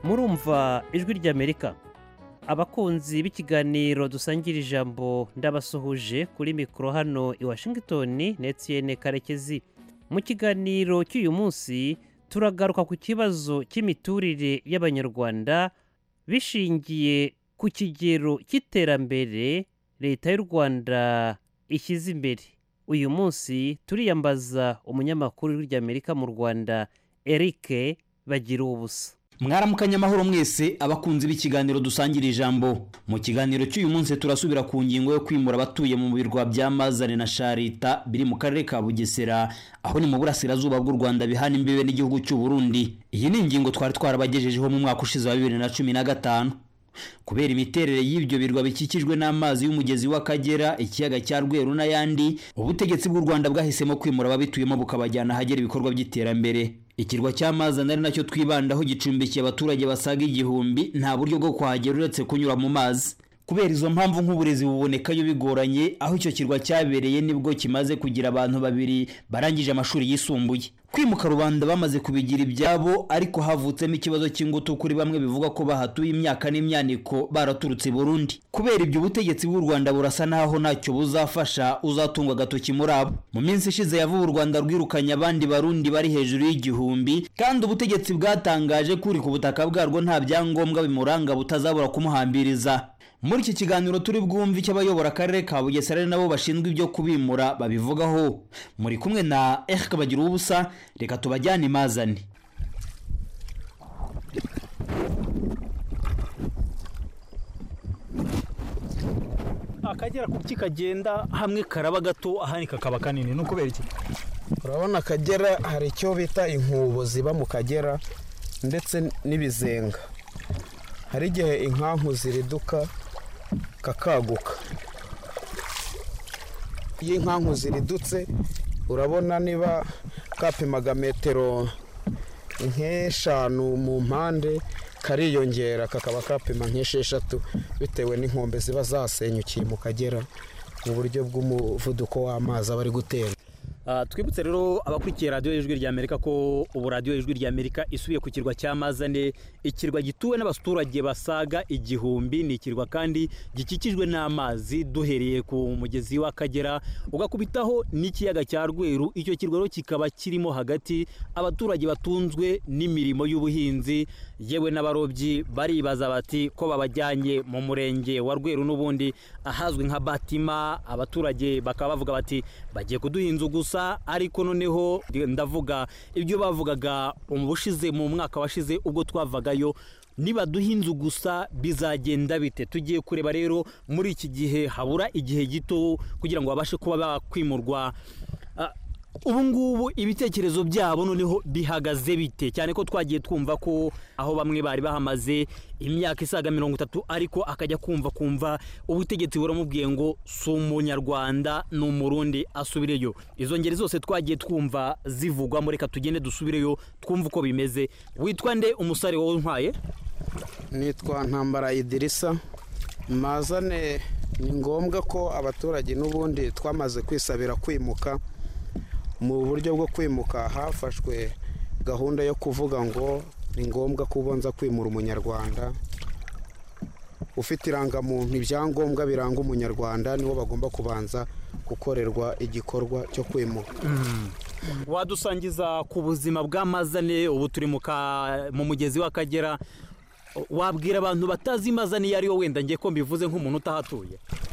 murumva ijwi ry'Amerika. Abakunzi b'ikiganiro dusangira ijambo ndabasuhuje kuri mikoro hano i Washington, Etienne Karekezi. Mu kiganiro cy'uyu munsi turagaruka ku kibazo cy'imiturire y'Abanyarwanda bishingiye ku kigero cy'iterambere leta y'u Rwanda ishyize imbere. Uyu munsi turiyambaza umunyamakuru w'Amerika mu Rwanda Eric Bagiruwubusa. Mwaramukanya amahoro mwese abakunzi b'ikiganiro dusangira ijambo. Mu kiganiro cy'uyu munsi turasubira ku ngingo yo kwimura abatuye mu birwa bya Mazane na Sharita biri mu karere ka Bugesera, aho ni mu burasirazuba bw'u Rwanda bihana imbibe n'igihugu cy'u Burundi. Iyi ni ingingo twari twarabagejejeho mu mwaka ushize wa 2015. Kubera imiterere y'ibyo birwa bikikijwe n'amazi y'umugezi w'Akagera, ikiyaga cya Rweru n'ayandi, ubutegetsi bw'u Rwanda bwahisemo kwimura ababituyemo bukabajyana ahagera ibikorwa by'iterambere. Ikirwa cy'Amazane ari nacyo twibandaho gicumbikiye abaturage basaga 1000, nta buryo bwo kuhagera uretse kunyura mu mazi. Kubera izo mpamvu nk'uburezi bubonekayo bigoranye, aho icyo kirwa cyabereye nibwo kimaze kugira abantu 2 barangije amashuri yisumbuye. Kwimuka rubanda bamaze kubigira ibyabo, ariko havutsemo ikibazo cy'ingutu kuri bamwe bivuga ko bahatuye imyaka n'imyaniko baraturutse Burundi. Kubera ibyo ubutegetsi bw'u Rwanda burasa naho ntacyo buzafasha uzatungwa agatoki muri abo. Mu minsi ishize yavuye u Rwanda rwirukanye abandi Barundi bari hejuru y'1000, kandi ubutegetsi bwatangaje kuri ku butaka bwarwo nta byangombwa bimuranga butazabura kumuhambiriza. Muri iki kiganiro turi bwumve cy'abayobora akarere ka Bugesera nabo bashinzwe ibyo kubimura babivugaho. Muri kumwe na Eric Bagiruwubusa, reka tubajyane i Mazane. Akagera kuki kagenda hamwe karaba gato ahani kakaba kanini, no kubera iki? Urabona Akagera hari icyo bita inkubo ziba mu Kagera ndetse n'ibizenga. Hari igihe inkanku ziriduka kakaguka. Iyo inkanku ziridutse urabona niba kapimaga metero 5 mu mpande, kariyongera kakaba kapima 6 bitewe n'inkombe ziba zasenyukiye mu Kagera mu buryo bw'umuvuduko w'amazi abari gutera. Twibutse rero abakurikiye radio y'ijwi ry'Amerika ko ubu radio y'ijwi ry'Amerika isubiye ku kirwa cya Mazane, ikirwa gituwe n'abaturage basaga 1000. Ni ikirwa kandi gikikijwe n'amazi duhereye ku mugezi w'Akagera ugakubitaho n'ikiyaga cya Rweru. Icyo kirwa rero kikaba kirimo hagati abaturage batunzwe n'imirimo y'ubuhinzi, yewe n'abarobyi baribaza bati ko babajyanye mu murenge wa Rweru n'ubundi ahazwi nka Batima. Abaturage bakaba bavuga bati bagiye kuduhinza gusa, ariko noneho ndavuga ibyo bavugaga ubushize mu mwaka washize ubwo twavagayo, niba duhinze gusa bizagenda bite? Tugiye kureba rero muri iki gihe habura igihe gito kugira ngo babashe kuba bakwimurwa. Ubu ngubu ibitekerezo byabo noneho bihagaze bite? Cyane ko twagiye twumva ko aho bamwe bari bahamaze imyaka isaga 30, ariko akajya kumva ubutegetsi buramubwiye ngo si umunyarwanda n'umurundi asubireyo. Izo ngeri zose twagiye twumva zivugwa, muri reka tugende dusubireyo twumva uko bimeze. Witwa nde umusare wowe ntwaye? Nitwa Ntambara Idirisa. Mazane ni ngombwa ko abaturage n'ubundi twamaze kwisabira kwimuka. Mu buryo bwo kwimuka hafashwe gahunda yo kuvuga ngo ni ngombwa kubonza kwimura umunyarwanda ufite irangamuntu, ibyangombwa biranga umunyarwanda niwo bagomba kubanza gukorerwa igikorwa cyo kwimuka. Wadusangiza ku buzima bwa Mazane? Ubu turi mu mugezi w'Akagera. Wabwira abantu batazi Mazane yari yo, wenda ngiye ko mbivuze nk'umuntu utahatuye?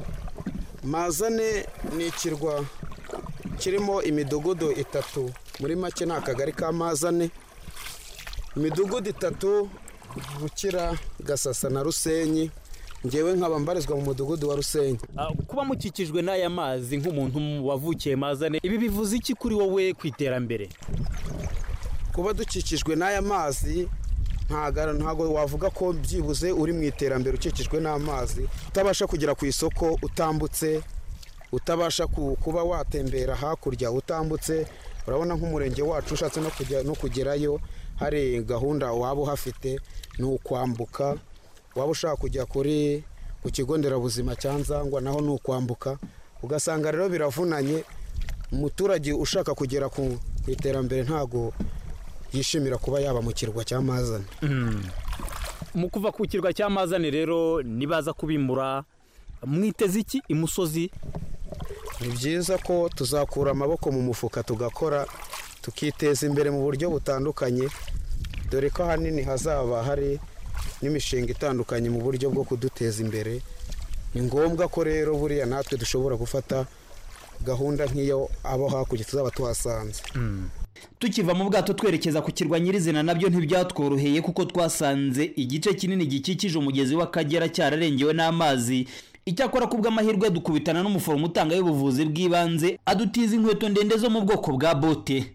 Mazane ni ikirwa kirimo imidugudu 3, muri make ni akagari ka Mazane. Imidugudu 3: Bukira, Gasasa na Rusenyi. Ngewe nkaba mbarizwa mu mudugudu wa Rusenyi. Kuba mukikijwe n'aya mazi nk'umuntu wavukiye Mazane, ibi bivuze iki kuri wowe ku iterambere? Kuba dukikijwe n'aya mazi ntago wavuga ko byibuze uri mu iterambere ukikijwe n'amazi, utabasha kugera ku isoko utambutse, utabasha kuba watembera hakurya utambutse. Urabona nk'umurenge wacu ushatse no kugerayo, hari gahunda waba uhafite ni ukwambuka. Waba ushaka kujya ku kigo nderabuzima cya Nzangwa naho ni ukwambuka. Ugasanga rero biravunanye, umuturage ushaka kugera ku iterambere ntago yishimira kuba yaba mu kirwa cya Mazane. mu kuva ku kirwa cy'amazane rero nibaza kubimura mwiteze iki imusozi? ni byiza ko tuzakura amaboko mu mufuka tugakora tukiteza imbere mu buryo butandukanye, dore ko ahanini hazaba hari n'imishinga itandukanye mu buryo bwo kuduteza imbere. ni ngombwa ko rero buriya natwe dushobora gufata gahunda nk'iyo abo hakurya tuzaba tuhasanze. tukiva mu bwato twerekeza ku kirwa nyirizina nabyo ntibyatworoheye kuko twasanze igice kinini gikikije umugezi w'Akagera cyararengewe n'amazi. Icyakora ku bw'amahirwe dukubitana n'umuforomo utanga y'ubuvuzi bw'ibanze adutiza inkweto ndende zo mu bwoko bwa bote.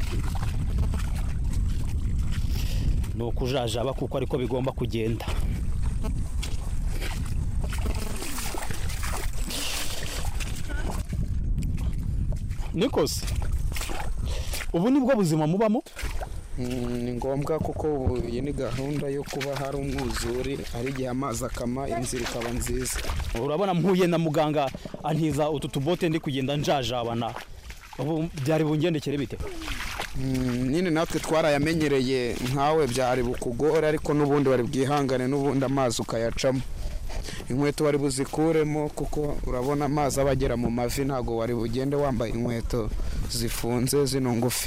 ni ukujajaba kuko ariko bigomba kugenda. Nikose ubu nibwo buzima mubamo? ni ngombwa kuko iyi ni gahunda yo kuba hari umwuzure, hari igihe amazi akama inzira ikaba nziza. Urabona mpuye na muganga antiza utu tubote ndi kugenda njajabana, ubu byari bungendekere bite? nyine natwe twarayamenyereye nkawe byari bukugora, ariko n'ubundi bari bwihangane n'ubundi amazi ukayacamo. inkweto wari buzikuremo kuko urabona amazi abagera mu mavi, ntago wari bugende wambaye inkweto zifunze zino ngufi.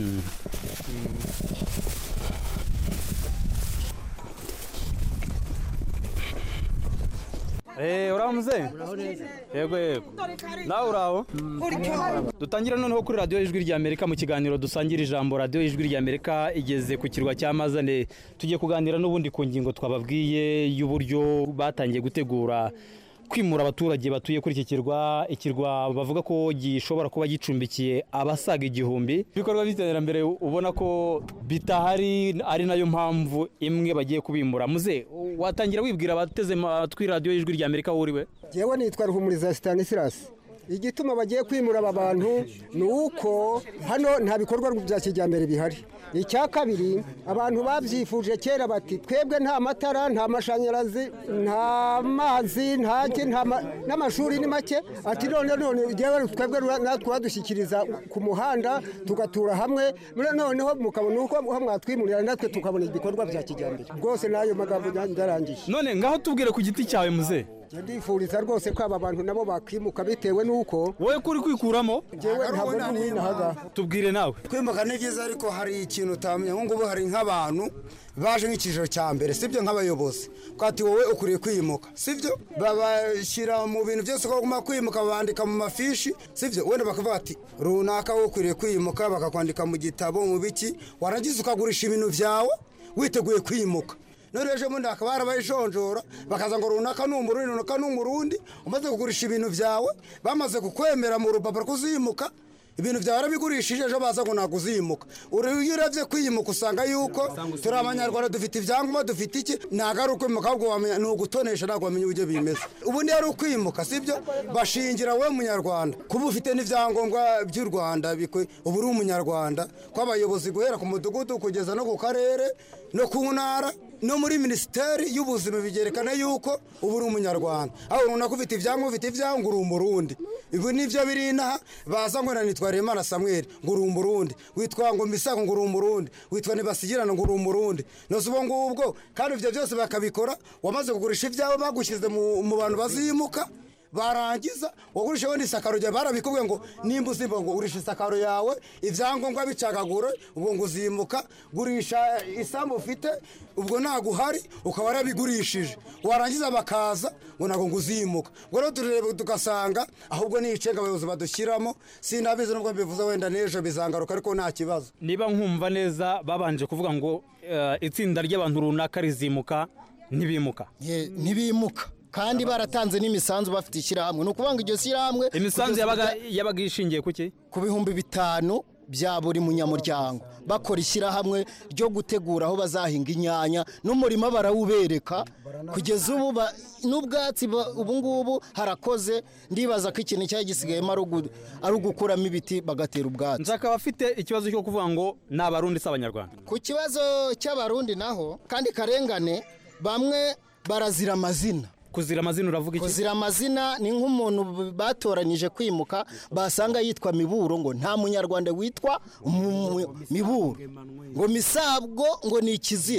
Uraho muze? Yego nawe uraho? Dutangira noneho kuri radiyo y'ijwi ry'Amerika mu kiganiro dusangira ijambo. Radiyo y'ijwi ry'Amerika igeze ku kirwa cy'amazane, tugiye kuganira n'ubundi ku ngingo twababwiye y'uburyo batangiye gutegura kwimura abaturage batuye kuri iki kirwa. Ikirwa bavuga ko gishobora kuba gicumbikiye abasaga 1000. Ibikorwa by'iterambere ubona ko bitahari, ari nayo mpamvu imwe bagiye kubimura. Muze watangira wibwira abateze amatwi radiyo y'ijwi ry'Amerika uriwe? Jewe nitwa Ruhumuriza Stanislas. Igituma bagiye kwimura aba bantu ni uko hano nta bikorwa bya kijyambere bihari. Icya kabiri, abantu babyifuje kera bati twebwe nta matara, nta mashanyarazi, nta mazi, n'amashuri ni make. Ati none twebwe natwe badushyikiriza ku muhanda tugatura hamwe, noneho mukabona uko mwatwimurira natwe tukabona ibikorwa bya kijyambere. Rwose nayo magambo ndarangije. None ngaho tubwire ku giti cyawe muze. Ndifuriza rwose ko aba bantu nabo bakimuka bitewe nuko wowe kuri kwikuramo. Jewe ntabwo n'inahaga. Tubwire nawe. Kwimuka ni byiza, ariko hari ikintu utamenya. Ngubu hari nk'abantu baje nk'ikijoro cya mbere, sibyo? Nk'abayobozi kwati wowe ukuriye kwimuka, sibyo? Babashyira mu bintu byose ko bagomba kwimuka, bandika mu mafishi, sibyo? Wenda bakavuga ati runaka wowe ukuriye kwimuka, bakakwandika mu gitabo mu biki, warangiza ukagurisha ibintu byawe witeguye kwimuka. None ejo bundi hakaba harabayijonjora bakaza ngo runaka n'umurundi umaze kugurisha ibintu byawe, bamaze kukwemera mu rupapuro kuzimuka, ibintu byawe arabigurishije, ejo baza ngo ntabwo uzimuka. Uravye kwimuka usanga yuko turi abanyarwanda, dufite ibyangombwa, dufite iki, ntabwo ari ukwimuka, ahubwo wamenya ni ugutonesha, ntabwo wamenya uburyo bimeze. Ubundi ari ukwimuka, sibyo? Bashingira we munyarwanda kuba ufite n'ibyangombwa by'u Rwanda, ubu uri umunyarwanda. Ko abayobozi guhera ku mudugudu kugeza no ku karere no ku ntara no muri minisiteri y'ubuzima bigerekana yuko ubu uri umunyarwanda. Aho runaka ufite ibyangombwa, ufite ibyangombwa, uri umurundi. Ibi nivyo biri inaha, baza ngo nitwa Remana Samuel ngo uri umurundi, witwa ngo Misago ngo uri umurundi, witwa Nibasigirana ngo uri umurundi. Nose ubo ngubwo kandi ivyo byose bakabikora, wamaze kugurisha ibyawe bagushyize mu bantu bazimuka, barangiza wagurisha wenda isakaro ryawe, barabikubwiye ngo nimba uzimba ngo ugurisha isakaro yawe, ibyangombwa bicagagure, ubwo ngo uzimuka, gurisha isambu ufite, ubwo naguhari ukaba warabigurishije, warangiza bakaza ngo nago ngo uzimuka. Ubwo rero turebe tugasanga ahubwo ni icenga abayobozi badushyiramo, sinabize nubwo bivuze wenda n'ejo bizangaruka, ariko nta kibazo. Niba nkumva neza babanje kuvuga ngo itsinda ry'abantu runaka rizimuka, ntibimuka. Ntibimuka kandi baratanze n'imisanzu, bafite ishyirahamwe. Ni ukuvuga ngo iryo shyirahamwe imisanzu yabaga ishingiye kuki? Ku 5,000 bya buri munyamuryango, bakora ishyirahamwe ryo gutegura aho bazahinga inyanya, n'umurima barawubereka kugeza ubu n'ubwatsi. Ubu ngubu harakoze, ndibaza ko ikintu cyari gisigayemo ari ugukuramo ibiti bagatera ubwatsi. Nzaka bafite ikibazo cyo kuvuga ngo ni abarundi s'abanyarwanda. Ku kibazo cy'abarundi naho kandi karengane, bamwe barazira amazina. Kuzira amazina uravuga iki? Kuzira amazina ni nk'umuntu batoranyije kwimuka, basanga yitwa Miburo, ngo nta munyarwanda witwa Miburo, ngo Misabwo ngo ni ikizira.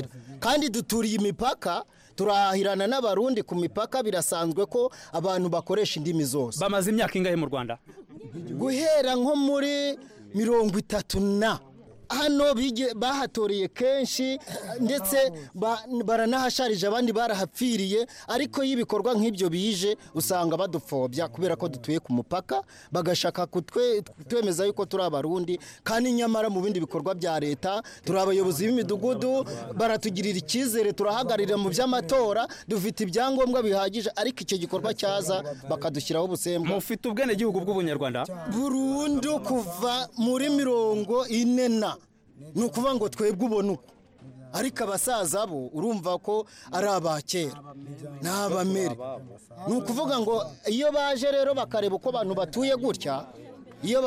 kandi duturiye imipaka turahahirana n'abarundi ku mipaka birasanzwe ko abantu bakoresha indimi zose. Bamaze imyaka ingahe mu Rwanda? Guhera nko muri 30 hano bahatoreye kenshi ndetse baranahasharije abandi barahapfiriye, ariko y'ibikorwa nk'ibyo bije usanga badupfobya kubera ko dutuye ku mupaka bagashaka twemeza yuko turi abarundi, kandi nyamara mu bindi bikorwa bya leta turi abayobozi b'imidugudu, baratugirira icyizere, turahagararira mu by'amatora, dufite ibyangombwa bihagije, ariko icyo gikorwa cyaza bakadushyiraho ubusembo. Mufite ubwene gihugu bw'ubunyarwanda burundu kuva muri 40. Ni ukuvuga ngo twebwe ubona uko, ariko abasaza bo urumva ko ari abakera n'abamere. Ni ukuvuga ngo iyo baje rero bakareba uko abantu batuye gutya, iyo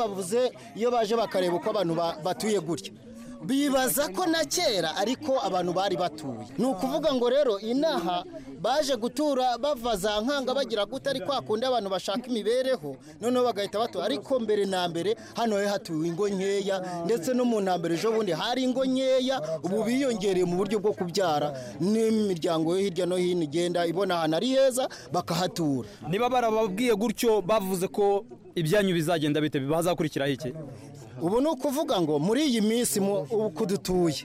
baje bakareba uko abantu batuye gutya, bibaza ko na kera ariko abantu bari batuye. Ni ukuvuga ngo rero inaha baje gutura bava za Nkanga bagira gute, ari kwa kundi abantu bashaka imibereho, noneho bagahita batura. Ariko mbere na mbere hano hatuwe ingo nkeya, ndetse no mu ntambere ejo bundi hari ingo nkeya, ubu biyongereye mu buryo bwo kubyara, n'imiryango yo hirya no hino igenda ibona ahantu ari heza bakahatura. Niba barababwiye gutyo bavuze ko ibyanyu bizagenda bite, bibazakurikiraho iki? Ubu ni ukuvuga ngo muri iyi minsi uko dutuye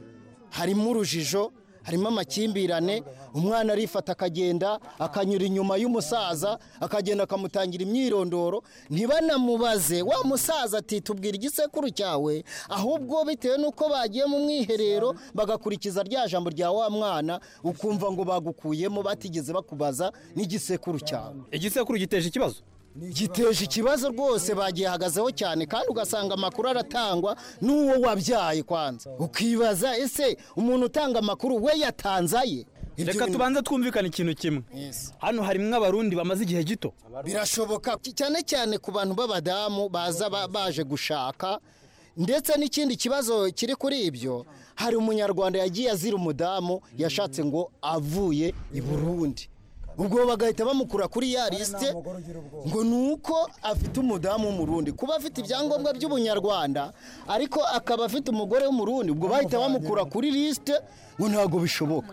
harimo urujijo, harimo amakimbirane, umwana arifata akagenda akanyura inyuma y'umusaza akagenda akamutangira imyirondoro, ntibanamubaze wa musaza ati tubwira igisekuru cyawe, ahubwo bitewe n'uko bagiye mu mwiherero bagakurikiza rya jambo rya wa mwana, ukumva ngo bagukuyemo batigeze bakubaza n'igisekuru cyawe. Igisekuru giteje ikibazo? Giteje ikibazo rwose, bagihagazeho cyane, kandi ugasanga amakuru aratangwa n'uwo wabyaye kwanza, ukibaza ese umuntu utanga amakuru we yatanze aye? Reka tubanze twumvikana ikintu kimwe. Hano harimo abarundi bamaze igihe gito. Birashoboka cyane cyane ku bantu b'abadamu baza baje gushaka, ndetse n'ikindi kibazo kiri kuri ibyo, hari umunyarwanda yagiye azira umudamu yashatse ngo avuye i Burundi, ubwo bagahita bamukura kuri ya lisite ngo nuko afite umudamu w'umurundi, kuba afite ibyangombwa by'ubunyarwanda ariko akaba afite umugore w'umurundi, ubwo bahita bamukura kuri lisite ngo ntabwo bishoboka,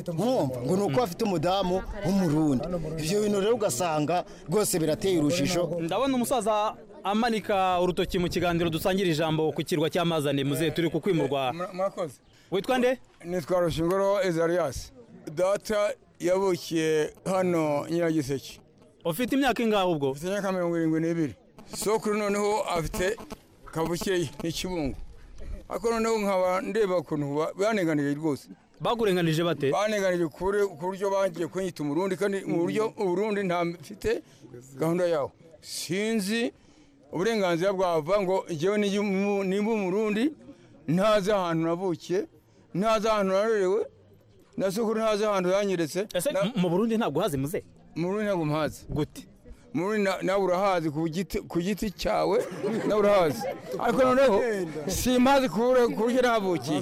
ngo nuko afite umudamu w'umurundi. Ibyo bintu rero ugasanga rwose birateye urujijo. Ndabona umusaza amanika urutoki mu kiganiro dusangira ijambo ku kirwa cy'Amazane. Muzehe turi kukwimurwa. Murakoze. Witwa nde? Nitwa Rushingoro Ezarias. Data yabukiye hano Nyiragiseke. Ufite imyaka ingahe ubwo? Mfite imyaka 72. Sokuru noneho afite kavukire n'ikibungo. Ako noneho nkaba ndeba ukuntu baneganije rwose. Bagurenganije bate? Baneganije ku buryo bagiye kunyita umurundi, kandi mu buryo uburundi nta mfite gahunda yawo. Sinzi uburenganzira bwava ngo jewe nimba umurundi ntaza ahantu navukiye, ntaza ahantu narerewe, nasukuru ntaza ahantu yanyeretse. Ese mu Burundi ntabwo hazi muze? Mu Burundi ntabwo mpazi. Gute? Muri nawe urahazi ku giti cyawe, nawe urahazi. Ariko noneho simpazi ku buryo navukiye.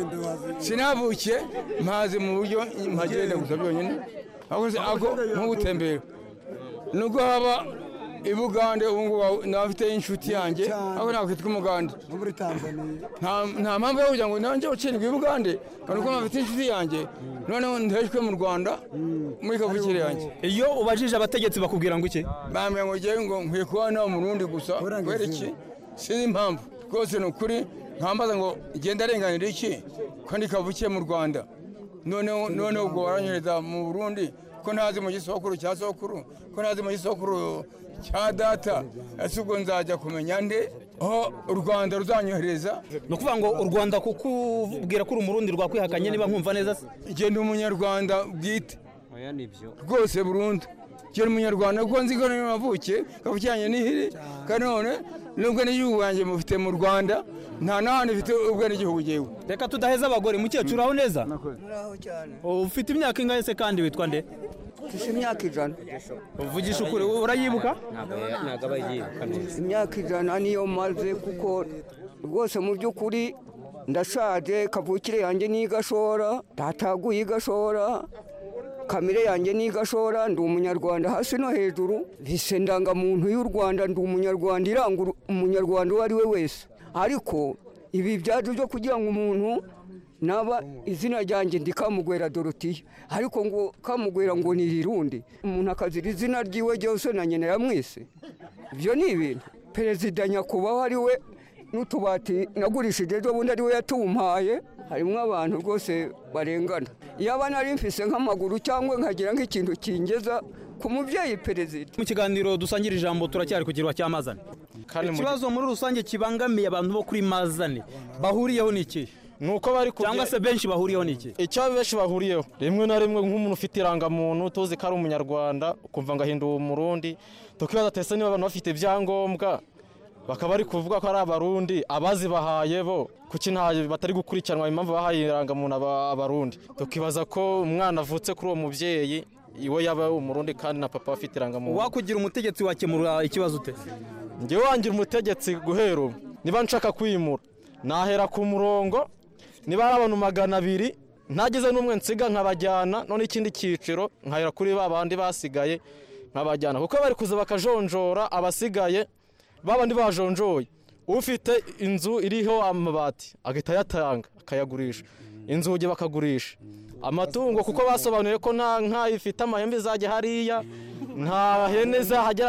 Sinavukiye mpazi mu buryo mpagenda gusa byonyine. Ako nk'ugutembera. Nubwo haba i Bugande ubu nafite inshuti yanjye, aho nakwitwa umugande. muri Tanzania Nta mpamvu yo kugira ngo nanjye ucindwe i Bugande, kandi ko nafite inshuti yanjye, noneho ndahejwe mu Rwanda muri kavukire yanjye. Iyo ubajije abategetsi bakubwira ngo iki? Bambye ngo ngiye ngo nkwiye kuba nawe Murundi gusa, kubera iki? Sinzi impamvu. Rwose ni ukuri nkambaza ngo igenda arenganira iki kandi kavukiye mu Rwanda. Noneho ubwo baranyereza mu Burundi ko ntazi mu gisokuru cya sokuru, ko ntazi mu gisokuru cya data. Ese ubwo nzajya kumenya nde aho u Rwanda ruzanyohereza? Ni ukuvuga ngo u Rwanda kukubwira ko uri umurundi rwakwihakanye, niba nkumva neza se? Igenda umunyarwanda bwite rwose burundu. Igenda umunyarwanda kuko nzi ko navukiye kavukiranye n'ihiri, kandi none nubwo n'igihugu wanjye mufite mu Rwanda, nta n'ahandi mfite ubwo n'igihugu jewe. Reka tudaheza abagore. Mukecuru aho neza? Muraho cyane. Ufite imyaka ingahe se kandi witwa nde? Mfite imyaka 100. Uvugisha ukuri, urayibuka? Ntabwo abayibuka neza. Imyaka 100 niyo maze, kuko rwose mu by'ukuri ndashaje. Kavukire yanjye ni Gashora, dataguye Gashora, kamere yanjye ni Gashora. Ndi umunyarwanda hasi no hejuru, bise ndangamuntu y'u Rwanda. Ndi umunyarwanda iranga umunyarwanda uwo ari we wese. Ariko ibi byaje byo kugira ngo umuntu naba izina ryanjye ndi Kamugwera Dorotiya ariko ngo Kamugwera ngo ni Rirundi umuntu akazira izina ryiwe ryose na nyene yamwise ibyo ni ibintu perezida nyakubahwa ari we n'utubati nagurishije ejo bundi ari we yatumpaye harimo abantu rwose barengana yaba nari mfise nk'amaguru cyangwa nkagira nk'ikintu kingeza ku mubyeyi perezida. Mu kiganiro dusangira ijambo turacyari ku kirwa cya Mazane. Ikibazo muri rusange kibangamiye abantu bo kuri Mazane bahuriyeho n'iki? Nuko bari cyangwa se benshi bahuriyeho n'iki? Icyo benshi bahuriyeho rimwe na rimwe nk'umuntu ufite irangamuntu tuzi ko ari umunyarwanda ukumva ngahinduye umurundi tukibaza tese niba abantu bafite ibyangombwa bakaba ari kuvuga ko ari abarundi abazi bahaye bo kuki nta batari gukurikiranwa impamvu bahaye irangamuntu abarundi tukibaza ko umwana avutse kuri uwo mubyeyi iwe yaba umurundi kandi na papa afite irangamuntu. Wakugira umutegetsi wakemura ikibazo ute? Ngiye wangira umutegetsi guhero niba nshaka kwimura nahera ku murongo niba ari abantu 200 ntageze n'umwe nsiga nkabajyana none ikindi cyiciro nkahera kuri babandi basigaye nkabajyana kuko bari kuza bakajonjora abasigaye babandi bajonjoye ufite inzu iriho amabati agahita yatanga akayagurisha inzugi bakagurisha amatungo kuko basobanuye ko nta ifite amahembe zajya hariya nta hene zahagera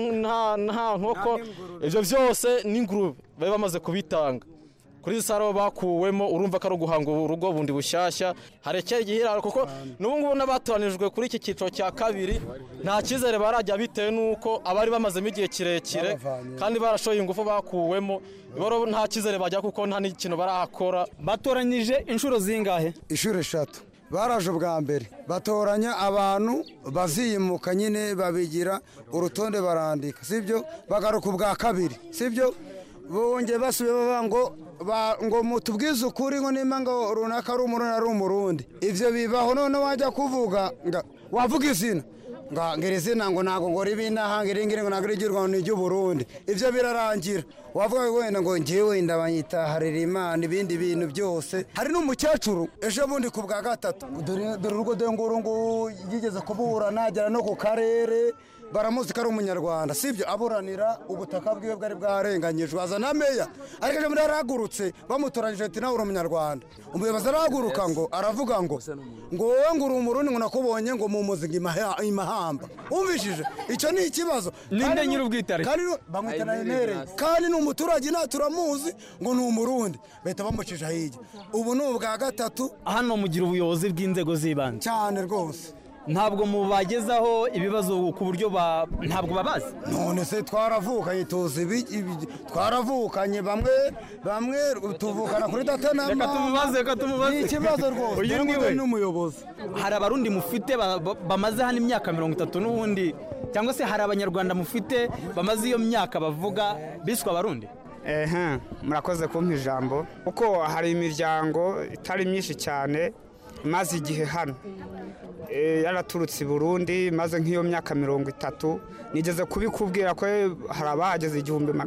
nta nkoko ibyo byose n'ingurube bari bamaze kubitanga kuri saro bakuwemo urumva ko ari uguhanga urugo bundi bushyashya harekera igihiraro kuko n'ubu ngubu n'abatoranijwe kuri iki cyiciro cya kabiri nta cyizere barajya bitewe n'uko abari bamazemo igihe kirekire kandi barashoye ingufu bakuwemo nta cyizere bajya kuko nta n'ikintu barahakora. Batoranyije inshuro zingahe? Inshuro 3 baraje ubwa mbere batoranya abantu baziyimuka nyine babigira urutonde barandika sibyo bagaruka ubwa kabiri sibyo bongeye basubiye baba ngo mutubwize ukuri ngo nimba ngo runaka ari umurundi ari umurundi ivyo bibaho none wajya kuvuga wavuga izina ngere izina ngo nago ngo ribinahangira ngire ngo nagirirwa ni ry'Uburundi ivyo birarangira wavuga wenda ngo njewe ndabanyita harira Imana ibindi bintu byose hari n'umukecuru ejo bundi ku bwa gatatu dore urugo de ngo yigeze kubura nagera no ku karere baramuzi ko ari umunyarwanda sibyo aburanira ubutaka bwiwe bwari bwarenganyijwe azana meya ariko ejo muri aragurutse bamutoranyije ati nawe uri umunyarwanda umuyobozi arahaguruka ngo aravuga ngo wowe ngo uri umurundi ngo nakubonye ngo mu muzinga imahamba umvishije icyo ni ikibazo ninde nyir'ubwitare kandi bamwitana intere kandi ni umuturage naturamuzi ngo ni umurundi bahita bamucisha hirya ubu ni ubwa gatatu hano mugira ubuyobozi bw'inzego z'ibanze cyane rwose ntabwo mubagezaho ibibazo ku buryo ntabwo babazi none se twaravukanye tuzi twaravukanye bamwe tuvukana kuri data na mama reka tumubaze ikibazo rwose uyu niwe n'umuyobozi hari abarundi mufite bamaze hano imyaka 30 n'ubundi cyangwa se hari abanyarwanda mufite bamaze iyo myaka bavuga biswa abarundi murakoze kumpa ijambo kuko hari imiryango itari myinshi cyane maze igihe hano yaraturutse i Burundi maze nk'iyo myaka 30 nigeze kubikubwira ko hari abahageze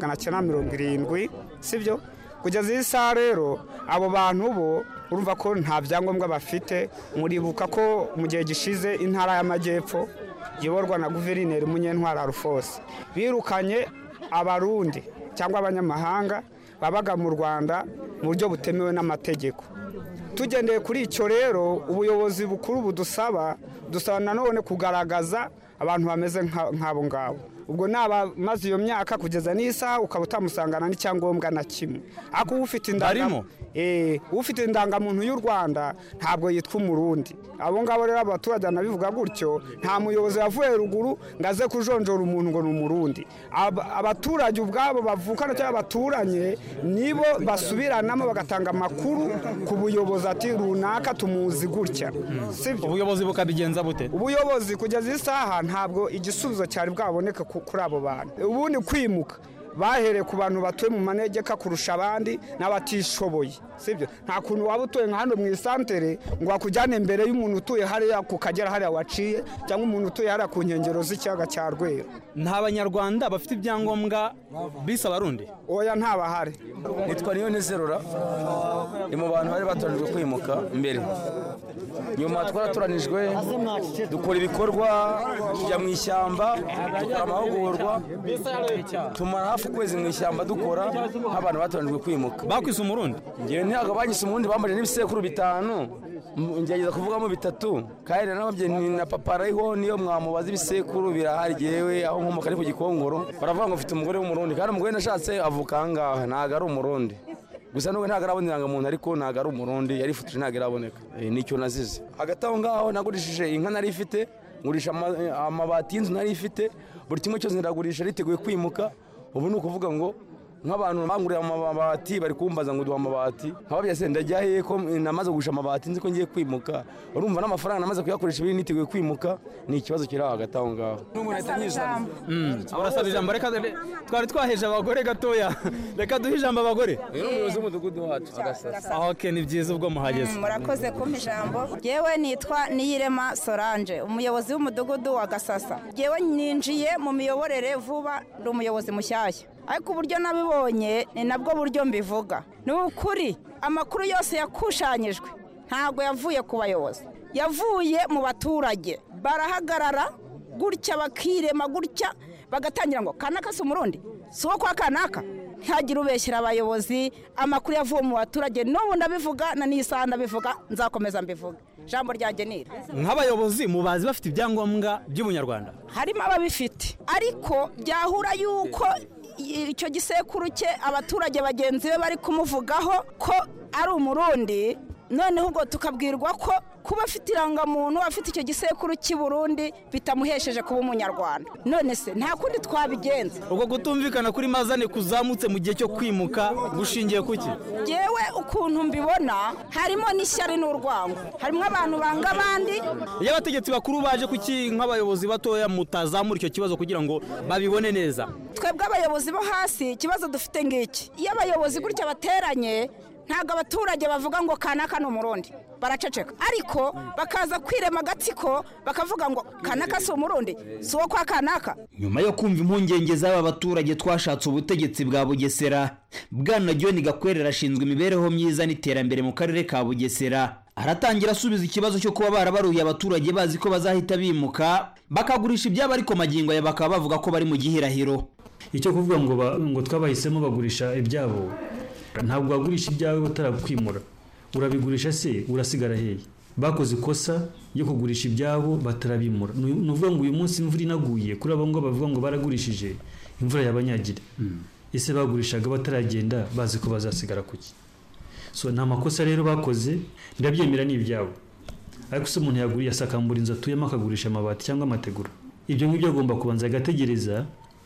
1970 sibyo kugeza iyi saha rero abo bantu bo urumva ko nta byangombwa bafite muribuka ko mu gihe gishize intara y'Amajyepfo yiborwa na guverineri Munyentwara Rufose birukanye abarundi cyangwa abanyamahanga babaga mu Rwanda mu buryo butemewe n'amategeko. Tugendeye kuri icyo rero ubuyobozi bukuru budusaba nanone kugaragaza abantu bameze nk'abo ngabo ubwo naba maze iyo myaka kugeza n'isaha ukaba utamusangana n'icyangombwa na kimwe ako ufite indangamuntu y'u Rwanda ntabwo yitwa umurundi abo ngabo rero abaturage nabivuga gutyo nta muyobozi yavuye ruguru ngaze kujonjora umuntu ngo ni umurundi abaturage ubwabo bavukana cyangwa baturanye nibo basubiranamo bagatanga amakuru ku buyobozi ati runaka tumuzi gutya ubuyobozi bukabigenza bute ubuyobozi kugeza isaha ntabwo igisubizo cyari bwaboneka kuri abo bantu ubundi kwimuka bahereye ku bantu batuye mu manegeka kurusha abandi n'abatishoboye sibyo nta kuntu waba utuye nka hano mu isantere ngo akujyane imbere y'umuntu utuye hariya ku Kagera hariya waciye cyangwa umuntu utuye hariya ku nkengero z'ikiyaga cya Rweru. Nta banyarwanda bafite ibyangombwa bisa abarundi oya ntabahari. Nitwa Niyonezerora ni mu bantu bari batoranijwe kwimuka mbere nyuma twaratoranijwe dukora ibikorwa tujya mu ishyamba dukora amahugurwa tumara hafi ukwezi mu ishyamba dukora nk'abantu batoranijwe kwimuka. Bakwise umurundi? Ngewe ntabwo banyise umurundi, bambaje n'ibisekuru 5 ngerageza kuvugamo 3 kandi nababye na papa ariho niyo mwamubaza ibisekuru birahari jewe aho nkomoka ari ku Gikongoro baravuga ngo mfite umugore w'umurundi kandi umugore nashatse avuka ngaha ntago ari umurundi gusa nubwo ntago arabonera muntu ariko ntago ari umurundi yari futuje ntago araboneka nicyo nazize. Hagati aho ngaho nagurishije inka nari ifite, ngurisha amabati y'inzu nari ifite, buri kimwe cyose ndagurisha riteguye kwimuka. Ubu ni ukuvuga ngo nk'abantu banguriye amabati bari kumbaza ngo duha amabati nkababya se ndajya he ko namaze kugusha amabati nzi ko ngiye kwimuka, urumva n'amafaranga namaze kuyakoresha ibiri niteguye kwimuka. Ni ikibazo kiri hagati aho ngaho. Urasaba ijambo, reka twari twaheje abagore gatoya, reka duhe ijambo abagore. Umuyobozi w'umudugudu wacu Agasasa. Okay, ni byiza ubwo muhageze. Murakoze kumpa ijambo. Yewe nitwa Niyirema Solange, umuyobozi w'umudugudu wa Gasasa. Yewe ninjiye mu miyoborere vuba, ndi umuyobozi mushyashya, ariko uburyo nabibonye ni nabwo buryo mbivuga. Ni ukuri amakuru yose yakushanyijwe ntabwo yavuye ku bayobozi, yavuye mu baturage. Barahagarara gutya bakirema gutya bagatangira ngo kanaka si umurundi, si uwo kwa kanaka. Ntihagire ubeshyira abayobozi, amakuru yavuye mu baturage. N'ubu ndabivuga na n'isaha ndabivuga, nzakomeza mbivuga. Jambo ryanjye nira. Nk'abayobozi mubazi bafite ibyangombwa by'ubunyarwanda? Harimo ababifite, ariko byahura yuko icyo gisekuru cye abaturage bagenzi be bari kumuvugaho ko ari umurundi, noneho ubwo tukabwirwa ko kuba afite irangamuntu afite icyo gisekuru cy'i Burundi bitamuhesheje kuba umunyarwanda. None se nta kundi twabigenza. Ubwo kutumvikana kuri mazane kuzamutse mu gihe cyo kwimuka gushingiye kuki? Jewe ukuntu mbibona harimo n'ishyari n'urwango, harimo abantu banga abandi. Iyo abategetsi bakuru baje kuki nk'abayobozi batoya mutazamura icyo kibazo kugira ngo babibone neza? Twebwe abayobozi bo hasi ikibazo dufite ngiki, iyo abayobozi gutya bateranye ntago abaturage bavuga ngo kanaka ni umurundi, baraceceka. Ariko bakaza kwirema agatsiko bakavuga ngo kanaka si umurundi, si uwo kwa kanaka. Nyuma yo kumva impungenge z'aba baturage twashatse ubutegetsi bwa Bugesera, Bwana John Gakwerera ashinzwe imibereho myiza n'iterambere mu karere ka Bugesera aratangira asubiza ikibazo cyo kuba barabaruye abaturage bazi ko bazahita bimuka bakagurisha ibyabo, ariko magingo ya bakaba bavuga ko bari mu gihirahiro. Icyo kuvuga ngo twabahisemo bagurisha ibyabo, ntabwo wagurisha ibyawe batarakwimura, urabigurisha se urasigara hehe? Bakoze ikosa yo kugurisha ibyabo batarabimura. Nuvuga ngo uyu munsi imvura inaguye kuri abo ngo bavuga ngo baragurishije imvura yabanyagira. Ese bagurishaga bataragenda bazi ko bazasigara kuki? So nta makosa rero bakoze, ndabyemera ni ibyabo. Ariko se umuntu yaguriye asakambura inzu atuyemo akagurisha amabati cyangwa amategura, ibyo ngibyo agomba kubanza agategereza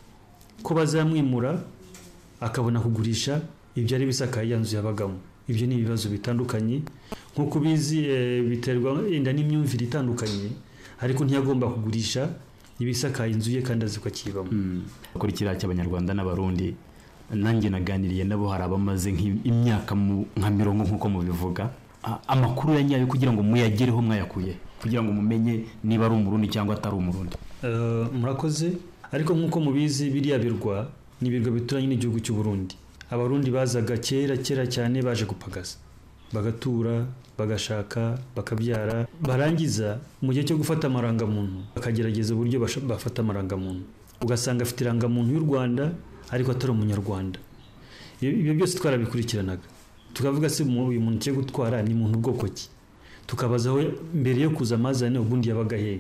ko bazamwimura akabona kugurisha ibyo ari bisakaye yanzu yabagamo. Ibyo ni ibibazo bitandukanye nkuko bizi, biterwa inda n'imyumvire itandukanye, ariko ntiyagomba kugurisha ibisakaye inzu ye kandi aziko kibamo. Kuri kiriya cy'abanyarwanda n'abarundi nanjye naganiriye nabo, hari abamaze nk'imyaka nka 20 nkuko mubivuga. Amakuru ya nyayo kugira ngo muyagereho mwayakuye kugira ngo mumenye niba ari umurundi cyangwa atari umurundi? Murakoze, ariko nkuko mubizi biriya birwa ni birwa bituranye n'igihugu cy'u Burundi. Abarundi bazaga kera cyane baje gupagaza, bagatura, bagashaka, bakabyara, barangiza mu gihe cyo gufata amarangamuntu bakagerageza uburyo bafata amarangamuntu, ugasanga afite irangamuntu y'u Rwanda ariko atari umunyarwanda. Ibyo byose twarabikurikiranaga tukavuga se uyu muntu cyo gutwara ni muntu bwoko ki, tukabazaho mbere yo kuza amazane ubundi yabaga hehe,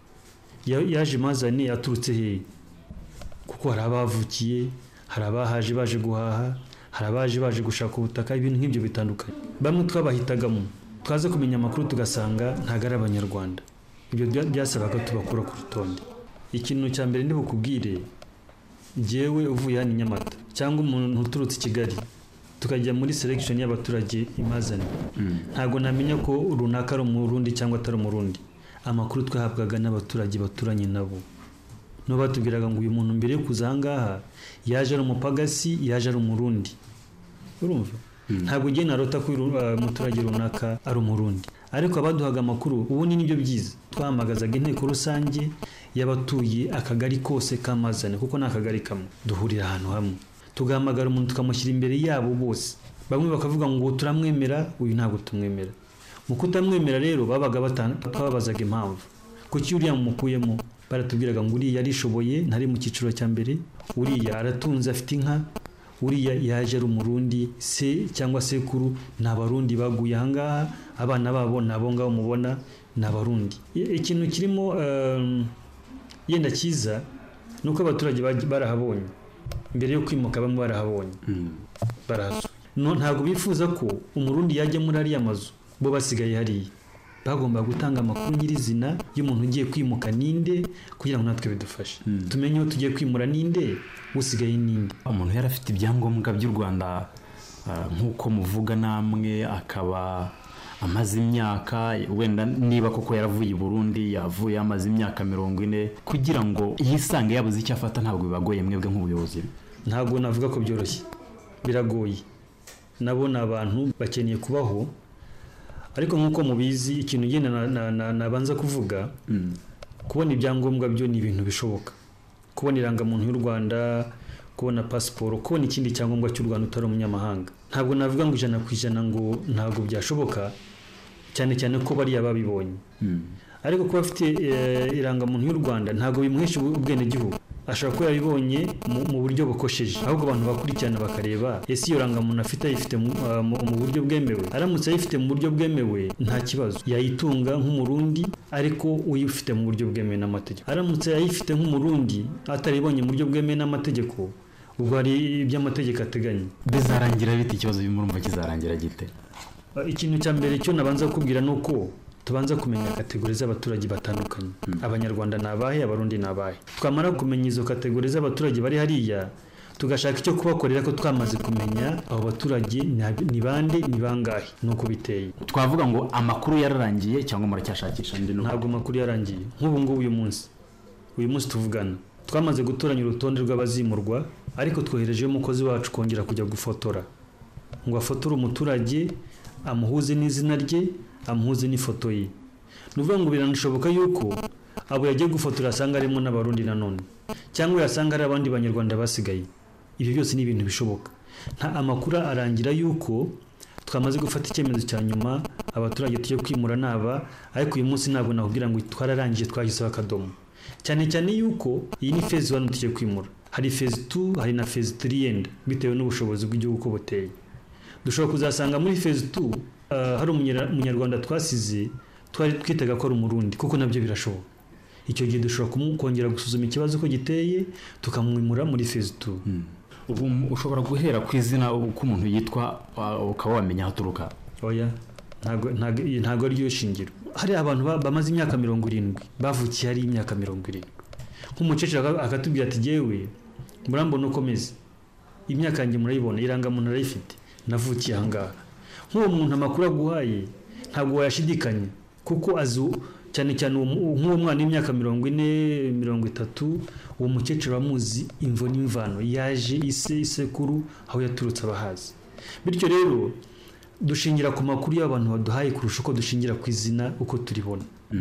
yaje amazane aturutse hehe, kuko hari abavukiye, hari abahaje baje guhaha, hari abaje baje gushaka ubutaka, ibintu nk'ibyo bitandukanye. Bamwe twabahitagamo twaze kumenya amakuru tugasanga ntago ari abanyarwanda. Ibyo byasabaga tubakura ku rutonde. Ikintu cya mbere ndi bukubwire, jewe uvuye hano Nyamata cyangwa umuntu uturutse Kigali tukajya muri selection y'abaturage imazane, ntago namenya ko runaka ari umurundi cyangwa atari umurundi. Amakuru twahabwaga n'abaturage baturanye nabo, no batubwiraga ngo uyu muntu mbere yo kuzangaha yaje ari umupagasi, yaje ari umurundi. Urumva? Ntabwo ngiye narota ko umuturage runaka ari umurundi, ariko abaduhaga amakuru ubu ni nibyo byiza. Twahamagazaga inteko rusange y'abatuye akagari kose kamazane, kuko ni akagari kamwe, duhurira ahantu hamwe, tugahamagara umuntu tukamushyira imbere yabo bose. Bamwe bakavuga ngo turamwemera, uyu ntabwo tumwemera. Mu kutamwemera rero babaga twababazaga impamvu kuki uriya mukuyemo, baratubwiraga ngo uriya arishoboye ntari mu cyiciro cya mbere, uriya aratunze afite inka, uriya yaje ari umurundi, se cyangwa sekuru ni abarundi baguye ahangaha, abana babo ni abo ngabo mubona ni abarundi. Ikintu kirimo yenda cyiza ni uko abaturage barahabonye mbere yo kwimuka, bamwe barahabonye barahasuye. Ntabwo bifuza ko umurundi yajya muri ariya mazu, bo basigaye hariya. Bagomba gutanga amakuru nyirizina y'umuntu ugiye kwimuka ninde, kugira ngo natwe bidufashe tumenye aho tugiye kwimura ninde, usigaye ninde. Umuntu yari afite ibyangombwa by'u Rwanda nk'uko muvuga namwe, akaba amaze imyaka, wenda niba koko yaravuye i Burundi, yavuye amaze imyaka 40, kugira ngo yisange yabuze icyo afata, ntabwo bibagoye mwebwe nk'ubuyobozi? Ntabwo navuga ko byoroshye, biragoye. Nabo ni abantu bakeneye kubaho, ariko nk'uko mubizi ikintu ngenda nabanza kuvuga, kubona ibyangombwa byo ni ibintu bishoboka. Kubona irangamuntu y'u Rwanda, kubona pasiporo, kubona ikindi cyangombwa cy'u Rwanda utari umunyamahanga, ntabwo navuga ngo 100% ngo ntabwo byashoboka, cyane cyane ko bari ababibonye. Ariko kuba afite irangamuntu y'u Rwanda ntabwo bimuhesha ubwene gihugu. Ashaka ko yabibonye mu buryo bukosheje, ahubwo abantu bakurikirana bakareba ese iyo rangamuntu afite ayifite mu buryo bwemewe. Aramutse ayifite mu buryo bwemewe nta kibazo, yayitunga nk'umurundi, ariko uyifite mu buryo bwemewe n'amategeko. Aramutse ayifite nk'umurundi ataribonye mu buryo bwemewe n'amategeko, ubwo hari iby'amategeko ateganya. Bizarangira bite ikibazo bimurumva kizarangira gite? Ikintu cya mbere cyo nabanza kubwira nuko tubanza kumenya kategori z'abaturage batandukanye. Abanyarwanda nabahe, abarundi nabahe. Twamara kumenya izo kategori z'abaturage bari hariya, tugashaka icyo kubakorera ko twamaze kumenya abo baturage ni bande, ni bangahe, nuko biteye. Twavuga ngo amakuru yararangiye cyangwa muracyashakisha ndi? Ntabwo amakuru yarangiye. Nk'ubu ngubu uyu munsi tuvugana, twamaze gutoranya urutonde rw'abazimurwa, ariko twohereje umukozi wacu kongera kujya gufotora, ngo afotore umuturage, amuhuze n'izina rye, amuhuze n'ifoto ye. Nuvuga ngo biranashoboka yuko abo yagiye gufotora asanga arimo n'abarundi nanone, cyangwa yasanga ari abandi banyarwanda basigaye. Ibyo byose ni ibintu bishoboka. Nta amakuru arangira yuko twamaze gufata icyemezo cya nyuma, abaturage tujye kwimura naba, ariko uyu munsi ntabwo nakubwira ngo twararangije twagiseho akadomo. Cyane cyane yuko iyi ni phase 1 tujye kwimura, hari phase 2, hari na phase 3 yenda, bitewe n'ubushobozi bw'igihugu ko buteye. Dushobora kuzasanga muri phase 2 hari umunyarwanda twasize twari twitaga ko ari umurundi, kuko nabyo birashoboka. Icyo gihe dushobora kongera gusuzuma ikibazo ko giteye, tukamwimura muri phase 2. Ubu ushobora guhera ku izina uko umuntu yitwa ukaba wamenya aho aturuka? Oya, ntago ari yo shingiro. Hari abantu bamaze imyaka 70 bavukiye hari imyaka 70. Nk'umukecuru akatubwira ati jewe murambona uko meze, imyaka yanjye murayibona, irangamuntu arayifite, navukiye ahangaha. Nk'uwo muntu amakuru aguhaye ntabwo wayashidikanya, kuko azu cyane cyane nk'uwo mwana w'imyaka 40, 30, uwo mukecuru amuzi imvo n'imvano, yaje isekuru aho yaturutse abahazi. Bityo rero dushingira ku makuru y'abantu baduhaye kurusha uko dushingira ku izina uko turibona.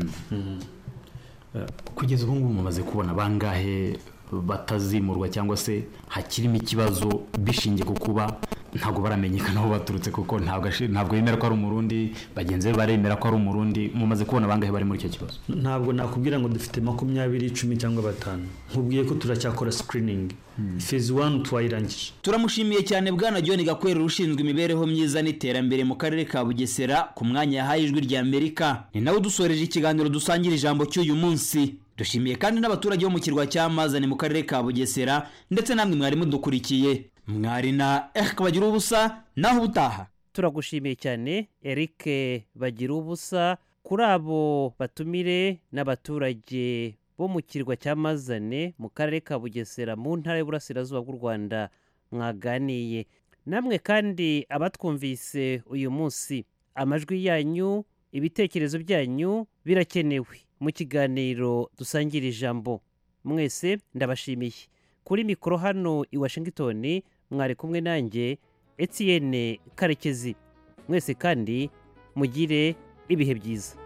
Kugeza ubu ngubu mumaze kubona bangahe batazimurwa cyangwa se hakirimo ikibazo bishingiye ku kuba ntabwo baramenyekana aho baturutse, kuko ntabwo yemera ko ari umurundi, bagenzi be baremera ko ari umurundi? Mumaze kubona bangahe bari muri icyo kibazo? Ntabwo nakubwira ngo dufite 20, 10 cyangwa 5. Nkubwiye ko turacyakora screening. Phase 1 twayirangije. Turamushimiye cyane Bwana John Gakwera ushinzwe imibereho myiza n'iterambere mu karere ka Bugesera ku mwanya yahaye Ijwi rya Amerika. Ni nawe dusoreje ikiganiro dusangira ijambo cy'uyu munsi. Dushimiye kandi n'abaturage bo mu kirwa cy'Amazane mu karere ka Bugesera, ndetse namwe mwari mudukurikiye. Mwari na Eric Bagirubusa, naho ubutaha. Turagushimiye cyane Eric Bagirubusa kuri abo batumire n'abaturage bo mu kirwa cy'Amazane mu karere ka Bugesera mu ntara y'Uburasirazuba bw'u Rwanda mwaganiye. Namwe kandi abatwumvise uyu munsi, amajwi yanyu, ibitekerezo byanyu birakenewe mu kiganiro dusangira ijambo. Mwese ndabashimiye. Kuri mikoro hano i Washington mwari kumwe nanjye Etienne Karekezi. Mwese kandi mugire ibihe byiza.